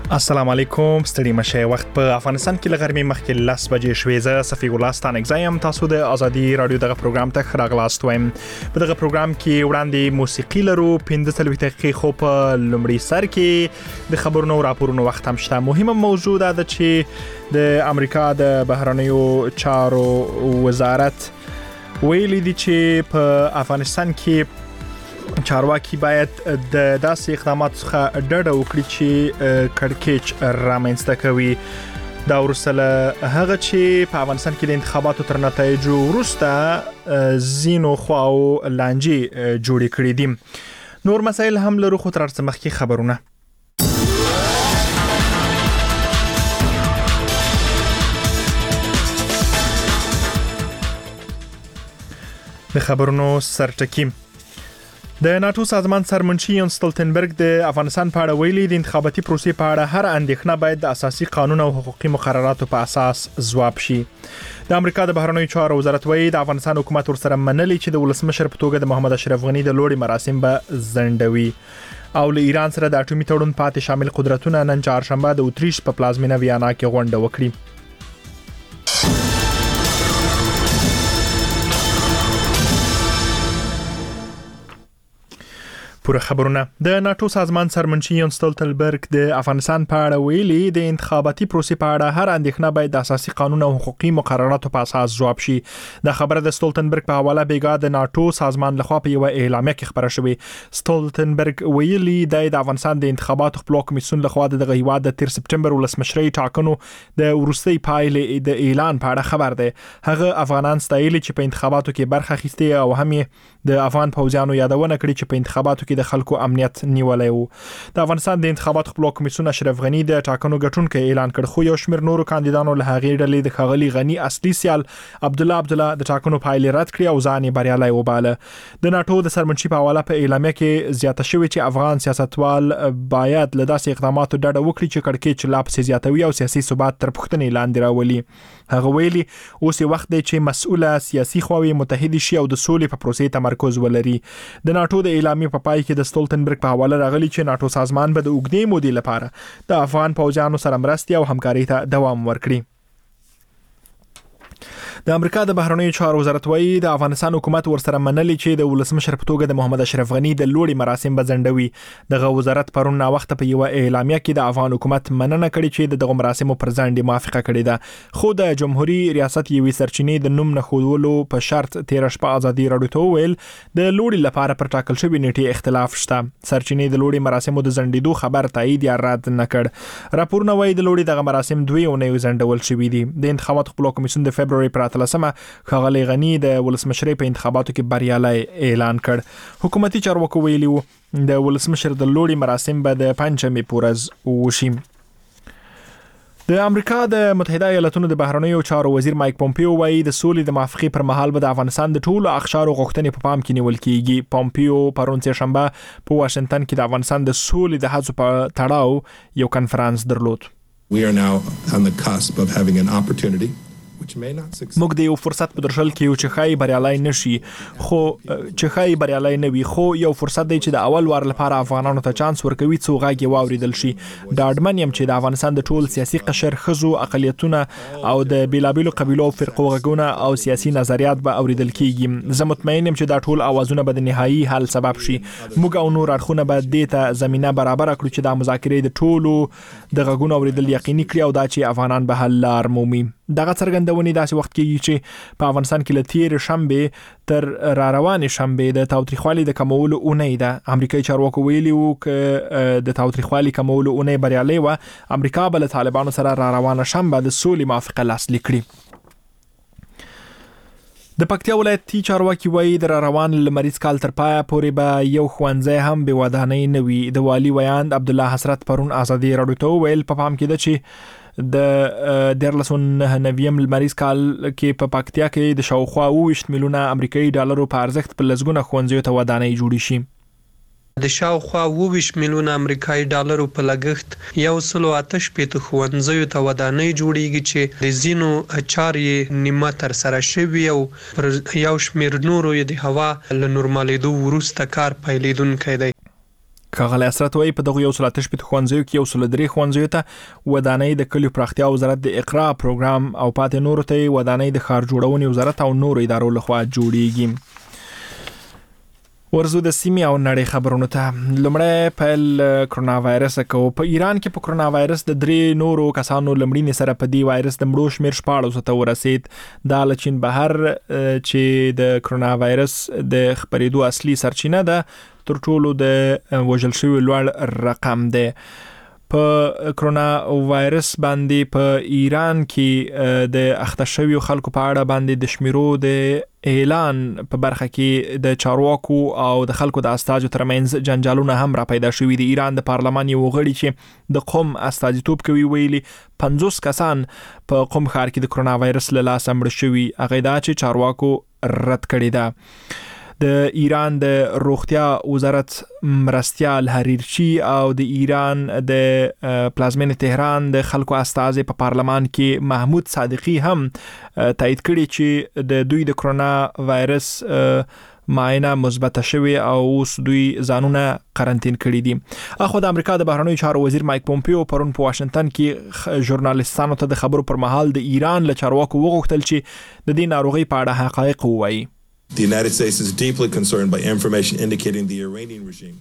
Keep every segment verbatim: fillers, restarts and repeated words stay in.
السلام علیکم، ستړي مشه. وخت په افغانستان کې لغرمې مخکې لس بجې شوې. زه صفی ګل استان اگزایم. تاسو د ازادي رادیو دغه پروګرام ته راغلاست وایم. په دغه پروګرام کې وړاندې موسیقي لرو، پنځه څلوېښت دقیقې خو په لومړي سر کې د خبرونو او راپورونو وخت هم شته. مهمه موضوع دا ده چې د امریکا د بهرنیو چارو وزارت ویلي دي چې په افغانستان کې چارواکي باید د داسې اقداماتو څخه ډډه وکړي چې کړکېچ رامنځته کوي. دا ورسره هغه چې په افغانستان کې د انتخاباتو تر نتایجو وروسته زینو خواو لانجې جوړې کړې دي. نور مسایل هم لرو، خو تر څه مخکې خبرونه. د خبرونو سرټکی. د ناتو سازمان سرمنشي یون ستولتنبرګ د افغانستان په اړه ویلي د انتخاباتي پروسې په اړه هر اندېښنه باید د اساسي قانون او حقوقي مقرراتو په اساس ځواب شي. د امریکا د بهرنیو چارو وزارت وایي د افغانستان حکومت ورسره منلي چې د ولسمشر په توګه د محمد اشرف غنی د لوړي مراسم به ځنډوي او له ایران سره د اټومي تړون پاتې شامل قدرتونه نن چهارشنبه د اتریش په پلازمینه ویانا کې غونډه وکړي. پوره خبرونه. د ناتو سازمان سرمنشي یون ستولتنبرګ د افغانستان په اړه ویلي د انتخاباتي پروسې په اړه هر اندېښنه باید د اساسي قانون او حقوقي مقرراتو په اساس ځواب شي. د خبره د ستولتنبرګ په حواله بیګا د ناتو سازمان لخوا په یو اعلامیه کې خبره شوې. ستولتنبرګ ویلي د افغانستان د انتخاباتو خپل کمیسیون لخوا د هیواد د تیر سپټمبر ولسمشري ټاکنو د ورستۍ پایلې د اعلان په اړه خبر ده. هغه افغانان ستایلي چې په انتخاباتو کې برخه اخیسته او هم د افغان فوجانو یادونه کړې چې په انتخاباتو کې د خلکو امنیت نیولای وو. د افغانستان د انتخاباتو خپل کمیسیون اشرف غنی د ټاکنو ګټونکو اعلان کړ، خو یو شمېر نورو کاندیدانو له هغې ډلې د ښاغلي غنی اصلي سیال عبد الله عبد الله د ټاکنو پایلې رد کړې او ځان یې بریالی وباله. د ناتو د سرمنشي په حواله په اعلامیه کې زیاته شوې چې افغان سیاستوال باید له داسې اقداماتو ډډه وکړي چې کړکېچ لا پسې زیاتوي او سیاسي ثبات تر پوښتنې لاندې راولي. هغه ویلي اوس وخت دی چې مسؤله سیاسي خواوې متحد شي او د سولې په پروسې تمرکز ولري. د ناتو د اعلامیې په پای کې د ستولتنبرګ په حواله راغلي چې ناتو سازمان به د اوږدې مودې لپاره د افغان فوجانو سره مرستې او همکاري ته دوام ورکړي. د امریکا د بهرنیو چارو وزارت وایي د افغانستان حکومت ورسره منلي چې د ولسمشر په توګه د محمد اشرف غنی د لوړي مراسم به ځنډوي. دغه وزارت پرون نا وخت په یو اعلامیه کې د افغان حکومت مننه کړې چې دغه مراسم پر ځنډ موافقه کړې ده، خو د جمهوریت ریاست یوې سرچینې د نوم نه خودولو په شرط تیر شپه ازادي رادیو ته ویل د لوړي لپاره پر ټاکل شوی نیټه اختلاف شته. سرچینې د لوړي مراسمو د ځنډېدو خبر تایید یا رد نه کړ. راپورونه وایي د لوړي دغه مراسم دوی اونۍ ځنډول شوي دي. د انتخاباتو خپل کمیسیون د فبرवरी پر اتلسمه ښاغلي غنی د ولسمشرۍ په انتخاباتو کې بریالی اعلان کړ. حکومتي چارواکو ویلي وو د ولسمشر د لوړي مراسم به د پنځمې پورز وشي. د امریکا د متحده ایالاتونو د بهرنیو چارو وزیر مایک پومپیو وایي د سولې د موافقې پر مهال به د افغانستان د ټولو اقشارو غوښتنې په پام کې نیول کیږي. پومپیو پرون سهشنبه په واشنگټن کې د افغانستان د سولې د هڅو په تړاو یو کنفرانس درلود. We are now on the cusp of having an opportunity موږ د یو فرصت په درشل کې یو چې خای بریالای نشي خو چې خای بریالای نه وي خو یو فرصت دی چې د اول وار لپاره افغانانو ته چانس ورکوي څو غاګي واوریدل شي. دا اډمن يم چې د افغانستان د ټول سیاسي قشر خزو اقلیتونه او د بیلابیلو قبیلو او فرقو غږونه او سیاسي نظریات به اوریدل کیږي. زه مطمئن یم چې دا ټول اوازونه به د نهایی حل سبب شي. موږ او نور اړخونه به د ته زمينه برابر کړو چې د مذاکرې د ټولو د غږونو اوریدل یقیني کړي او دا چې افغانان به حل لار مومي. دغه څرګندونې داسې وخت کې چې په افغانستان کې له تیر شنبه تر را روانې شنبه د تاوتریخوالي د کمولو اونۍ ده. امریکایي چارواکو ویلي وو چې د تاوتریخوالي کمولو اونۍ بریالۍ وه. امریکا به له طالبانو سره را روانه شنبه د سولې موافقه لاسلیک کړي. د پکتیا ولایتي چارواکي وایي د را روان لمریز کال تر پایه پورې به یو ښوونځی هم بې ودانۍ نه وي. د والي ویاند عبدالله حسرت پرون ازادي راډیو ته وویل په پام کې ده چې د دیارلس نهه نویم لمریز کال کې په پکتیا کې د شاوخوا اوویشت میلیونه امریکایي ډالرو په ارزښت په لسګونه ښوونځیو ته ودانۍ جوړې شي. د شاوخوا اوویشت میلیونه امریکایي ډالرو په لګښت یو سل او اته شپېته ښوونځیو ته ودانۍ جوړیږي چې د ځینو چارې نیمه تر سره شوي او پر یو شمېر نورو یې د هوا له نورمالېدو وروسته کار پیلېدونکی دی. کاغل اسرت وای په دغه یو سل اتش په خوانځیو کې یو سل درې خوانځیو ته ودانۍ د کلیو پراختیا وزارت د اقرا پروګرام او پاتې نورو ته ودانۍ د ښار جوړونې وزارت او نورو ادارو لخوا جوړیږي. ورزو د سیمې او نړۍ خبرونو ته لمړی په کرونا وایرس کو په ایران کې په کرونا وایرس د درې نورو کسانو لمړینې سره په دی وایرس د مړو شمیر شپاړس ته ورسید. دا لچین بهر چې د کرونا وایرس د خبرېدو اصلي سرچینه ده تر ټولو د وژل شوی لوړ رقم ده. په کرونا وایرس باندې په ایران کې د اخته شویو خلکو په اړه باندې د شمیرو د اعلان په برخه کې د چارواکو او د خلکو د استازو ترمنځ جنجالونه هم را پیدا شوي دي. ایران د پارلمان یو غړي چې د قوم استازیتوب کوي ویلي پنځوس کسان په قوم ښار کې د کرونا وایرس له لاسه مړ شوي. هغه دا چې چارواکو رد کړی ده. د ایران د روغتیا وزارت مرستیال حریرچی او د ایران د پلازمینې تهران د خلکو استازي په پارلمان کې محمود صادقی هم تایید کړي چې د دوی د کرونا وایرس معاینه مثبت شوی او اوس دوی ځانونه قرنټین کړي دي. اخو د امریکا د بهرنیو چارو وزیر مایک پومپیو پرون په واشنگټن کې ژورنالیستانو ته د خبرو پر مهال د ایران له چارواکو وغوښتل چې د دې ناروغي په اړه حقایق ووایي. The United States is deeply concerned by information indicating the Iranian regime.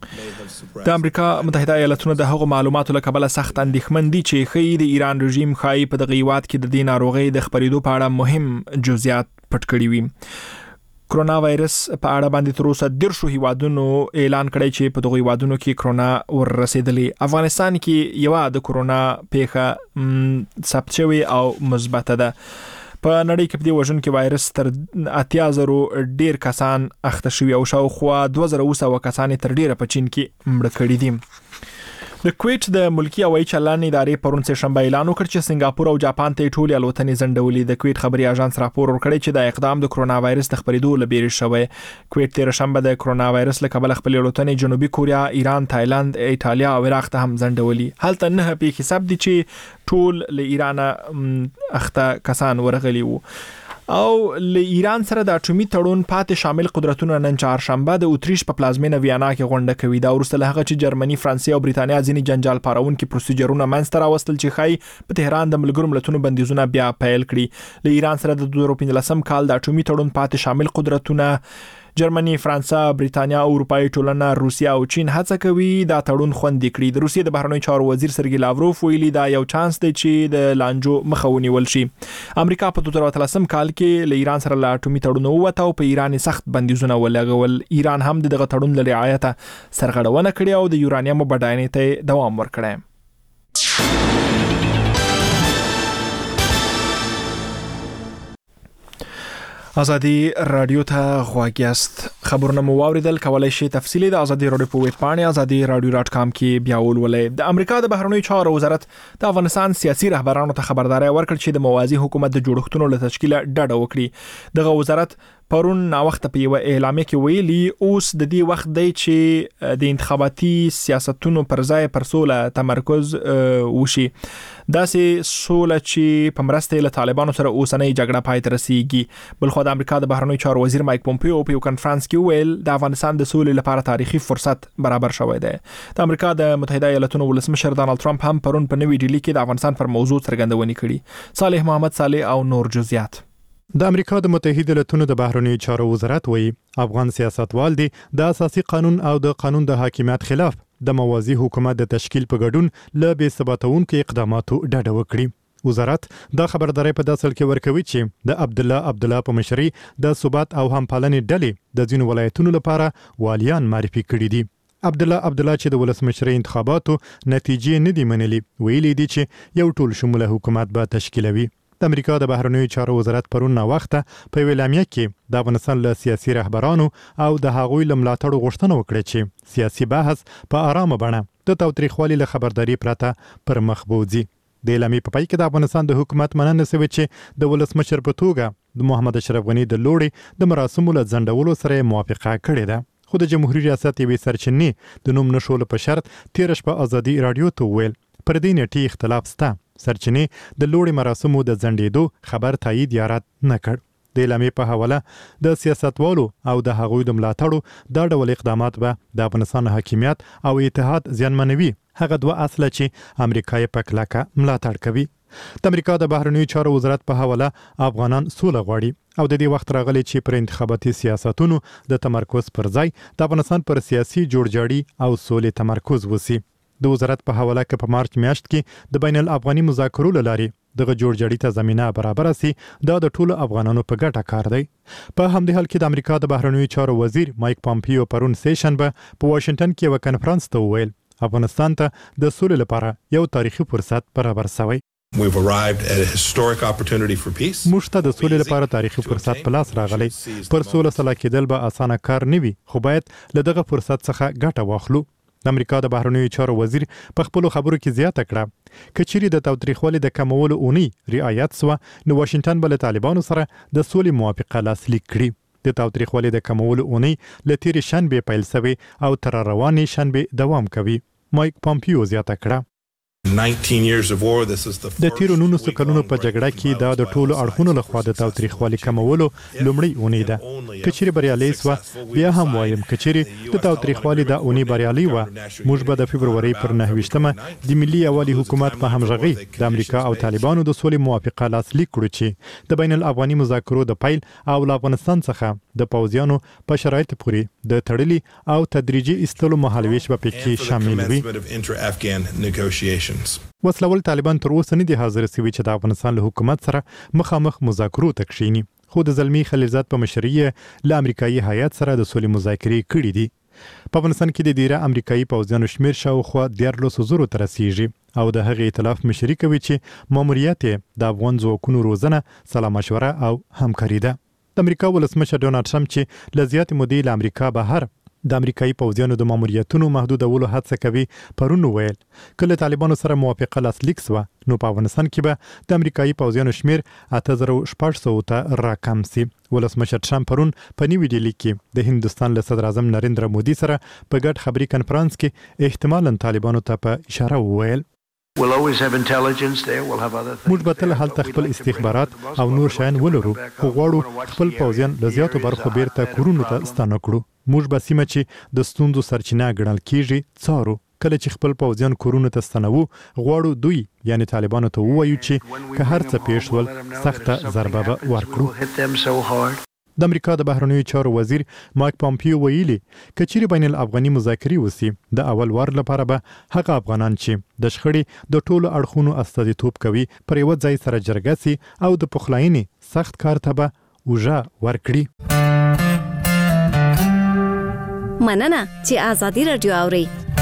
د امریکا متحده ایالاتونو د هغو معلوماتو له کبله سخت اندېښمن دي چې ښیي د ایران رژیم ښایي په دغه هیواد کې د دې ناروغۍ د خپرېدو په اړه مهم جزئیات پټ کړي وي. کرونا وایرس په اړه باندې تر اوسه دیرشو هیوادونو اعلان کړی چې په دغه هیوادونو کې کرونا ورسېدلې. افغانستان کې یو د کرونا پیښه ثبت شوی او مثبت ده. په نړۍ کې په دې وژن کې وایرس تر اتیا زرو ډیر کسان اخته شوي او شاوخوا دوه زره اوسه کسان تر ډیره په چین کې مړه کړي دي. د کویت د ملکی هوایي چلن ادارې پرون سه شنبه اعلان وکړ چې سنگاپور او جاپان ته ټولې الوتنې ځنډولې. د کویت خبري اژانس راپور ورکړی چې د اقدام د کرونا وایرس د خبرېدو لپاره شوی. کویت تیر شنبه د کرونا وایرس له کبله خپل الوتنې جنوبي کوریا، ایران، تایلند، ایتالیا او عراق ته هم ځنډولې. هلته نه په حساب دي چې ټول له ایران اخته کسان ورغلي وو. او له ایران سره د اټومي تړون پاتې شامل قدرتونه نن چهارشنبه د اتریش په پلازمینه ویانا کې غونډه کوي. دا وروسته له هغه چې جرمني، فرانسې او بریتانیا ځینې جنجال پاروونکي پروسیجرونه منځته راوستل چې ښایي په تهران د ملګرو ملتونو بندیزونه بیا پیل کړي. له ایران سره د دوه زره پنځلسم کال د اټومي تړون پاتې شامل قدرتونه جرمني، فرانسه، بریتانیا، اروپאי ټولنه، روسیا او چین هڅه کوي دا تړون خوندي کړي. د روسیې د بهرنیو چارو وزیر سرګی لاوروف ویلي دا یو چانس دی چې د لانجو مخه ونیول شي. امریکا په دوه زره اتلسم کال کې له ایران سره له اټومي تړون ووته او په ایران سخت بندیزونه ولګول. ایران هم دغه تړون له رعایت سرغړونه کړې او د یورانیم بډاینې ته دوام ورکړی. ازادي رادیو ته غواګیاست. خبرونه مو واوریدل. کولای شئ تفصیلی د ازادي رادیو په ویب پاڼه ازادي رادیو ډاټ کام کې بیا ولولئ. د امریکا د بهرنیو چارو وزارت د افغانستان سیاسي رهبرانو ته خبرداري ورکړه چې د موازی حکومت د جوړښتونو له تشکیل ډډه وکړي. دغه وزارت پرون نا وخت په یو اعلامیه کې ویلي اوس د دې وخت دی چې د انتخاباتي سیاستونو پر ځای پر سوله تمرکز وشي. داسې سوله چې په مرسته له طالبانو سره اوسنۍ جګړه پای ته رسیږي. بلخو د امریکا د بهرنیو چارو وزیر مایک پومپیو په یو کانفرنس کې ویل د افغانستان د سولې لپاره تاریخي فرصت برابر شوی دی. د امریکا د متحده ایالاتونو ولسمشر ډانلډ ټرمپ هم پرون په نوې ډیلی کې د افغانستان پر موضوع څرګندونې کړې. صالح محمد صالح او نور جزئیات. د امریکا د متحده ایالاتونو د بهرنیو چارو وزارت وایي افغان سیاستوال دي د اساسي قانون او د قانون د حاکمیت خلاف د موازی حکومت د تشکیل په ګډون له بې ثباتونکو اقداماتو ډډه وکړي. وزارت دا خبرداري په داسل کې ورکوي چې د عبد الله عبد الله په مشرۍ د ثبات او همپالنې ډلې د ځینو ولایتونو لپاره والیان معرفي کړي دي. عبد الله عبد الله چې د ولسمشرۍ انتخاباتو نتیجې نه دي منلي، ویلي دي چې یو ټول شموله حکومت به تشکیلوي. د امریکا د بهرنیو چارو وزارت پرون نا وخته په اعلامیه کې د افغانستان له سیاسي رهبرانو او د هغوی له ملاتړو غوښتنه وکړه چې سیاسي بحث په آرامه بڼه د تاوتریخوالي له خبرداري پرته پر مخ بوځي. د اعلامیې په پای کې د افغانستان د حکومت مننه شوې چې د ولسمشر په توګه د محمد اشرف غنی د لوړې د مراسمو له ځنډولو سره موافقه کړې ده. خو د جمهوریت ریاست یوې سرچینې د نوم نشولو په شرط تیر شپه ازادي رادیو ته ویل پر دې نیټې اختلاف سته. سرچینې د لوړې مراسمو د ځنډېدو خبر تایید یا رد نه کړ. د اعلامیې په حواله د سیاستوالو او د هغوی د ملاتړو دا ډول اقدامات به د افغانستان حاکمیت او اتحاد زیانمنوي. هغه دوه اصله چې امریکا یې په کلکه ملاتړ کوي. د امریکا د بهرنیو چارو وزارت په حواله افغانان سوله غواړي او د دې وخت راغلی چې پر انتخاباتي سیاستونو د تمرکز پر ځای د افغانستان پر سیاسي جوړجاړي او سولې تمرکز وسی. د وزارت په حواله کې په مارچ میاشت کې د بین الافغاني مذاکرو لاري دغه جوړجاړي ته زمينه برابر سي دا د ټولو افغانانو په ګټه کار دی. په همدې حال کې د امریکا د بهرنیو چارو وزیر مایک پامپیو پرون سیشنبه په واشنگټن کې یو کانفرنس ته وویل افغانستان ته د سولې لپاره یو تاریخي فرصت برابر شوی. We've arrived at a historic opportunity for peace. موږ ته د سولې لپاره تاریخي فرصت په لاس راغلی. پر سوله سلا کېدل به اسانه کار نه وي خو باید له دغه فرصت څخه ګټه واخلو. د امریکا د بهرنیو چارو وزیر په خپل خبرو کې زیاته کړه کچېری د تاوتریخوالي د کمولو اونۍ رعایت سو نو واشنگټن بل طالبانو سره د سولې موافقه لاسلیک کړي. د تاوتریخوالي د کمولو اونۍ له تیرې شنبه پیل شوی او تر روانې شنبه دوام کوي. مایک پامپیو زیاته کړه nineteen years of war. This is the د تیرو نولسو کلونو په جګړه کې دا د ټولو اړخونو لخوا د تاوتریخوالي کمولو لومړی اونۍ ده. کچېری بریالي سو بیا هم وایم کچېری د تاوتریخوالي د اونۍ بریالي و موږ به د فبرवरी پر نهه د ملي اوالي حکومت په همغږي د امریکا او طالبانو د سولې موافقه لاسلیک کړو چې د بین الافغاني مذاکرو د پیل او افغانستان څخه د پوځیانو په شرایط پورې د تړلي او تدریجي استلو مهالويش به پکې شامل وي. وسلوال طالبان تر اوسه نه دي حاضر شوي چې د افغانستان له حکومت سره مخامخ مذاکرو ته کښیني خو د زلمی خلیلزاد په مشرۍ له امریکایي هیات سره د سولې مذاکرې کړې دي. په افغانستان کې د ډیره امریکایي پوځیانو شمیر شاوخوا دیارلس زرو ته رسیږي او د هغې ائتلاف مشري کوي چې ماموریت د افغان ځواکونو روزنه سلا مشوره او همکاري ده. د امریکا ولسمشر ډونالډ ټرمپ چې له زیاتې مودې له امریکا بهر د امریکایي پوځیانو د ماموریتونو محدودولو هڅه کوي پرون ویل کله طالبانو سره موافقه لاسلیک سو نو په افغانستان کې به د امریکایي پوځیانو شمیر اته زره شپږ سوه ته راکم سي. ولسمشر ټرمپ پرون په نیوی ډیلی کې د هندستان له صدر اعظم نریندرا مودي سره په ګډ خبري کانفرنس کې احتمالاً طالبانو ته په اشاره وویل موږ به تل هلته خپل استخبارات او نور شیان ولرو خو غواړو خپل پوځیان له زیاتو برخو بیرته کورونو ته ستانه کړو. موږ به سیمه چې د ستونزو سرچینه ګڼل کیږي څارو. کله چې خپل پوځیان کورونو ته ستنوو غواړو دوی یعنی طالبانو ته ووایو چې که هر څه پیښ ول سخته ضربه به ورکړو. د امریکا د بهرنیو چارو وزیر مایک پامپیو ویلي کچېری بین الافغاني مذاکرې وسی د اول وار لپاره به هغه افغانان چې د شخړې د ټولو اړخونو استازیتوب کوي پر یو ځای سره جرګه سي او د پخلاینې سخت کار ته به وجه ورکړي. مننه چې آزادي رادیو اوري.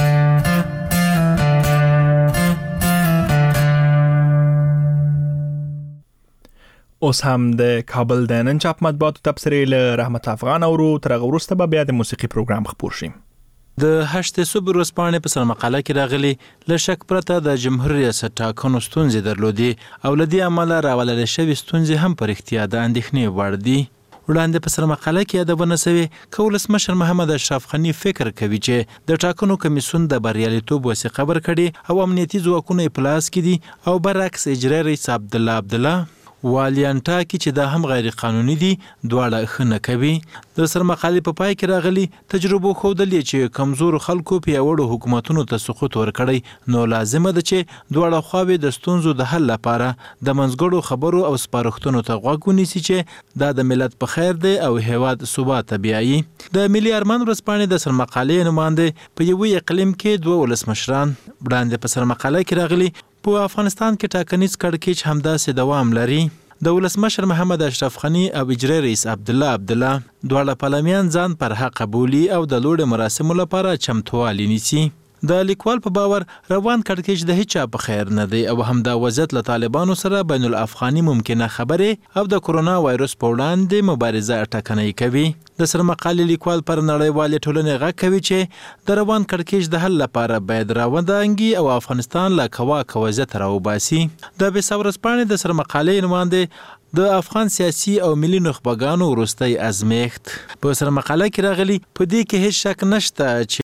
اوس هم د کابل د نن چاپ مطبوعاتو تبصرې له رحمت افغان اورو تر هغه وروسته به بیا د موسیقي پروګرام خپور شي. د هشت صبح ورځپاڼې په سر مقاله کې راغلي له شک پرته د جمهور ریاست ټاکنو ستونزې درلودې او له دې امله راولل شوې ستونزې هم پر اختیار د اندېښنې وړ دي. وړاندې په سر مقاله کې یادونه شوې چې ولسمشر محمد اشرف غني فکر کوي چې د ټاکنو کمیسیون د بریالیتوب وثیقه ورکړي او امنیتي ځواکونه یې پلاس کړي دي او برعکس اجرا رئیس عبدالله عبدالله والیانټا کې چې دا هم غیر قانوني دي دواړه خنه کوي. د سر مقالې په پای کې راغلي تجربه ښودلې چې کمزور خلکو پیاوړو حکومتونو ته سقوط ورکړي نو لازمه ده چې دواړه خواوې د ستونزو د حل لپاره د منځګړو خبرو او سپارښتنو ته غوږ ونیسي چې دا د ملت په خیر دی او هیواد ثبات ته بیایي. د ملي ارمان ورځپاڼې د سر مقالې نماینده په یوه اقلیم کې دوه ولسمشران وړاندې په سر مقاله کې راغلي په افغانستان کې ټاکنیز کړکېچ همداسې دوام لري. د ولسمشر محمد اشرف غني او اجرا رئیس عبدالله عبدالله دواړه پارلمان ځان پر حق قبولي او د لوړ مراسمو لپاره چمتووالی نیسي. د لیکوال په باور روان کړکېچ د هیچا په خیر نه دی او هم د وضعیت له طالبانو سره بین الافغاني ممکنه خبرې او د کرونا وایرس په وړاندې مبارزه ټکنۍ کوي. د سر مقالې لیکوال پر نړیوالې ټولنې غږ کوي چې د روان کړکېچ د حل لپاره باید راودانګي او افغانستان له کواکه وضعیت راوباسي. د بېسا ورځپاڼې د سر مقالې نماینده د افغان سیاسي او ملي نخبګانو وروستی ازمیښت په سر مقاله کې راغلي په دې کې هیڅ شک نشته چې